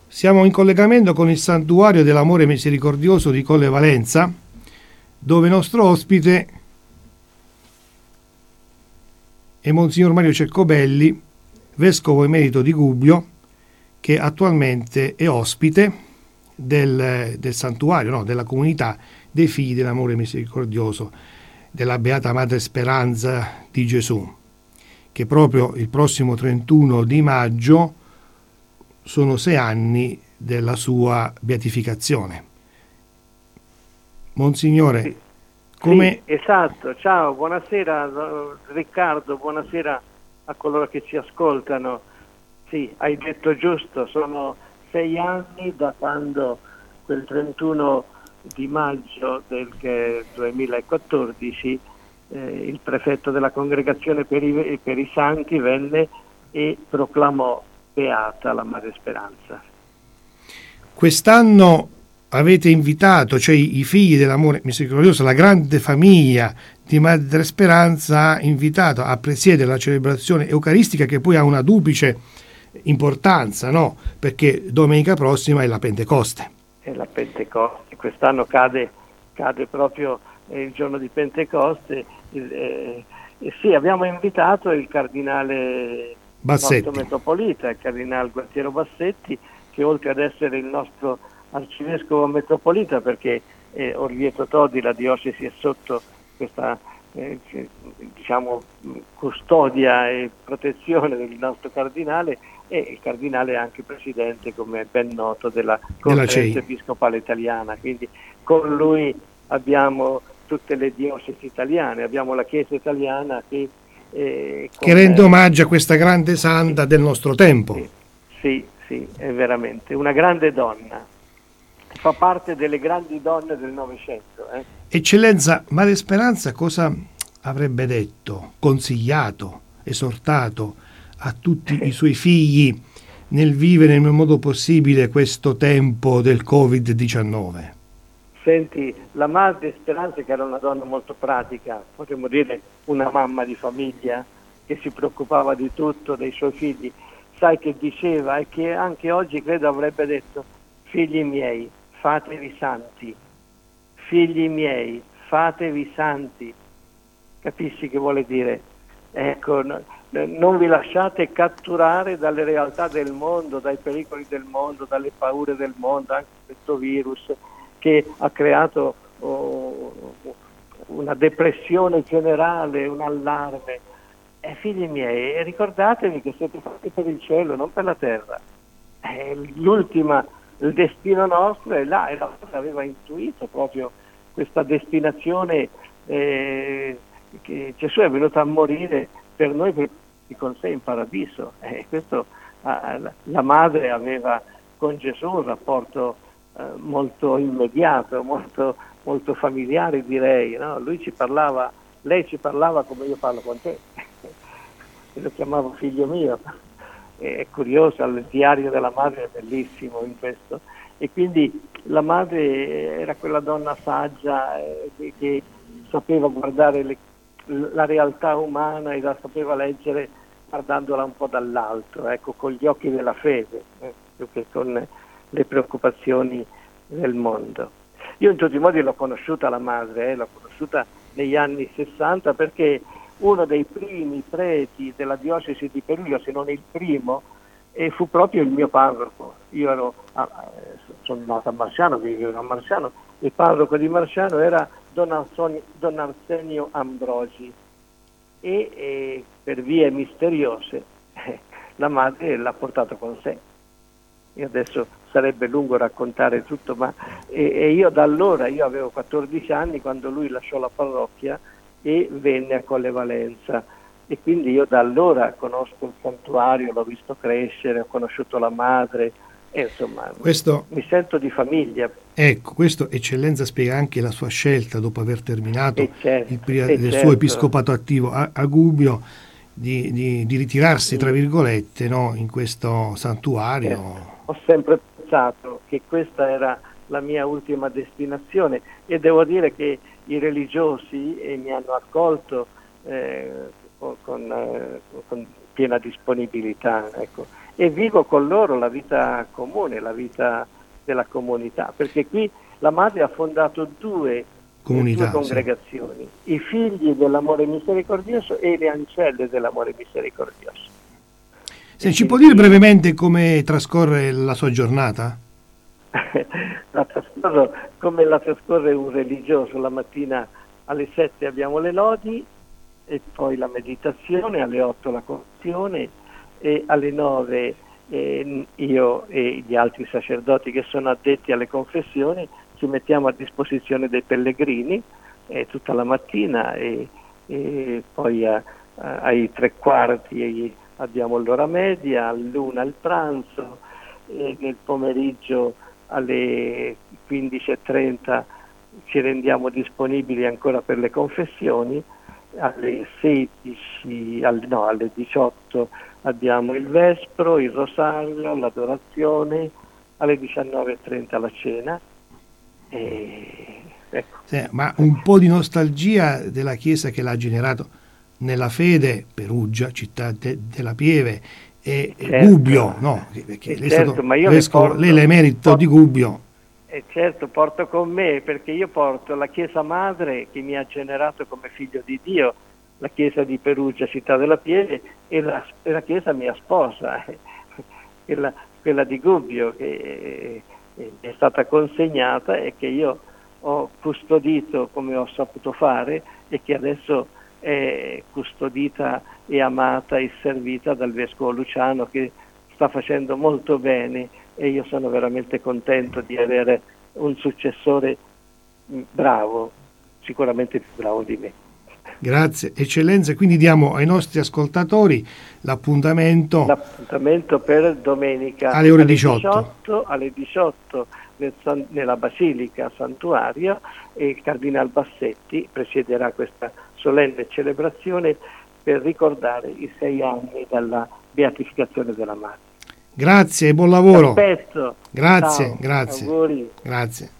Siamo in collegamento con il Santuario dell'Amore Misericordioso di Colle Valenza, dove il nostro ospite è Monsignor Mario Ceccobelli, Vescovo emerito di Gubbio, che attualmente è ospite del santuario, no, della comunità dei Figli dell'Amore Misericordioso, della Beata Madre Speranza di Gesù, che proprio il prossimo 31 di maggio sono 6 anni della sua beatificazione. Monsignore, sì, come... sì, esatto. Ciao, buonasera Riccardo, buonasera a coloro che ci ascoltano. Sì, hai detto giusto, sono 6 anni da quando quel 31 di maggio del 2014 il prefetto della Congregazione per i Santi venne e proclamò beata la Madre Speranza. Quest'anno avete invitato, cioè i Figli dell'Amore Misericordioso, la grande famiglia di Madre Speranza, ha invitato a presiedere la celebrazione eucaristica, che poi ha una duplice importanza, no? Perché domenica prossima è la Pentecoste. È la Pentecoste, quest'anno cade proprio il giorno di Pentecoste. Sì, abbiamo invitato il cardinale Bassetti, nostro metropolita, il cardinale Gualtiero Bassetti, che oltre ad essere il nostro arcivescovo metropolita, perché Orvieto Todi, la diocesi, è sotto questa custodia e protezione del nostro cardinale, e il cardinale è anche presidente, come è ben noto, della Conferenza Episcopale Italiana. Quindi con lui abbiamo tutte le diocesi italiane, abbiamo la Chiesa italiana che rende omaggio a questa grande santa del nostro tempo. Sì, è veramente una grande donna, fa parte delle grandi donne del Novecento. Eccellenza, Madre Speranza cosa avrebbe detto, consigliato, esortato a tutti i suoi figli nel vivere nel modo possibile questo tempo del Covid-19? Senti, la Madre Speranza, che era una donna molto pratica, potremmo dire una mamma di famiglia, che si preoccupava di tutto, dei suoi figli, sai che diceva, e che anche oggi credo avrebbe detto: figli miei, fatevi santi, figli miei, fatevi santi. Capisci che vuole dire? Ecco, non vi lasciate catturare dalle realtà del mondo, dai pericoli del mondo, dalle paure del mondo, anche questo virus che ha creato una depressione generale, un allarme. Figli miei, ricordatevi che siete fatti per il cielo, non per la terra. Il destino nostro è là, e la Madre aveva intuito proprio questa destinazione, che Gesù è venuto a morire per noi, per con sé in paradiso. Questo la Madre aveva con Gesù un rapporto molto immediato, molto familiare, direi, no? Lei ci parlava come io parlo con te. Lo chiamavo figlio mio. È curioso, il diario della Madre è bellissimo in questo. E quindi la Madre era quella donna saggia, che sapeva guardare la realtà umana e la sapeva leggere guardandola un po' dall'alto, ecco, con gli occhi della fede, più che con le preoccupazioni del mondo. Io in tutti i modi l'ho conosciuta la Madre, l'ho conosciuta negli anni 60, perché uno dei primi preti della diocesi di Perugia, se non il primo, fu proprio il mio parroco. Io sono nato a Marciano, vivevo a Marciano, il parroco di Marciano era Don Arsenio Ambrogi, e per vie misteriose la Madre l'ha portato con sé. E adesso sarebbe lungo raccontare tutto, ma io da allora, io avevo 14 anni quando lui lasciò la parrocchia e venne a Colle Valenza, e quindi io da allora conosco il santuario, l'ho visto crescere, ho conosciuto la Madre, e insomma mi sento di famiglia. Ecco, questo, Eccellenza, spiega anche la sua scelta, dopo aver terminato il suo episcopato attivo a Gubbio, di ritirarsi, tra virgolette, no, in questo santuario. Certo. Ho sempre pensato che questa era la mia ultima destinazione, e devo dire che i religiosi mi hanno accolto con piena disponibilità, ecco. e vivo con loro la vita comune, la vita della comunità, perché qui la madre ha fondato due congregazioni, sì. I figli dell'amore misericordioso e le ancelle dell'amore misericordioso. Ci può dire brevemente come trascorre la sua giornata? La trascorre un religioso. La mattina alle 7 abbiamo le lodi e poi la meditazione, alle 8 la confessione e alle 9 io e gli altri sacerdoti che sono addetti alle confessioni ci mettiamo a disposizione dei pellegrini tutta la mattina e poi ai 3:15 abbiamo l'ora media, all'1 il pranzo e nel pomeriggio alle 15:30 ci rendiamo disponibili ancora per le confessioni, alle 18 abbiamo il vespro, il rosario, l'adorazione, alle 19:30 la cena. Ecco. Sì, ma un po' di nostalgia della Chiesa che l'ha generato nella fede, Perugia, città della Pieve, e certo. Gubbio, no? Perché lei è stato vescovo, lei è l'emerito di Gubbio. Certo, porto con me, perché io porto la Chiesa Madre che mi ha generato come figlio di Dio, la Chiesa di Perugia, città della Pieve, e la Chiesa mia sposa, quella di Gubbio, che è stata consegnata e che io ho custodito come ho saputo fare e che adesso è custodita e amata e servita dal Vescovo Luciano, che sta facendo molto bene, e io sono veramente contento di avere un successore bravo, sicuramente più bravo di me. Grazie Eccellenza, quindi diamo ai nostri ascoltatori l'appuntamento per domenica alle ore 18. Alle 18 nella Basilica Santuario, e il Cardinal Bassetti presiederà questa solenne celebrazione per ricordare i 6 anni dalla beatificazione della Madre. Grazie e buon lavoro. Aspetto. Grazie, Ciao, grazie. auguri. Grazie.